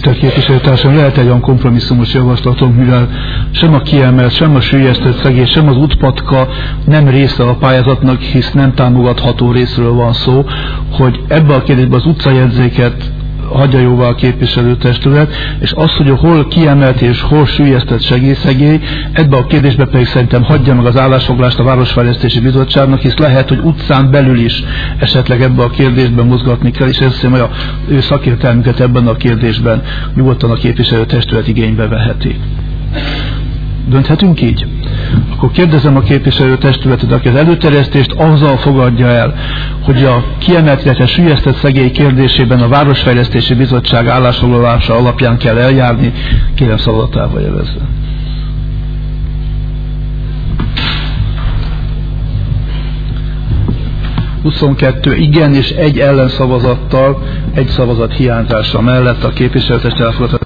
Tisztelt képviselőtársam, lehet egy olyan kompromisszumos javaslatom, mivel sem a kiemelt, sem a süllyesztett szegély, sem az útpatka nem része a pályázatnak, hisz nem támogatható részről van szó, hogy ebbe a kérdésben az utcajegyzéket hagyja jóvá a képviselőtestület, és az, hogy hol kiemelt és hol süllyesztett segély, ebbe a kérdésbe pedig szerintem hagyja meg az állásfoglalást a Városfejlesztési Bizottságnak, hisz lehet, hogy utcán belül is esetleg ebbe a kérdésben mozgatni kell, és ezt hiszem, hogy ő szakértelmüket ebben a kérdésben nyugodtan a képviselőtestület igénybe veheti. Dönthetünk így? Akkor kérdezem a képviselőtestületet, aki az előterjesztést azzal fogadja el, hogy a kiemelt, illetve süllyesztett szegély kérdésében a Városfejlesztési Bizottság állásfoglalása alapján kell eljárni. Kérem, szavazatával jelezze. ...22 igen és 1 ellenszavazattal, 1 szavazat hiányzása mellett a képviselőtestület elfogadta.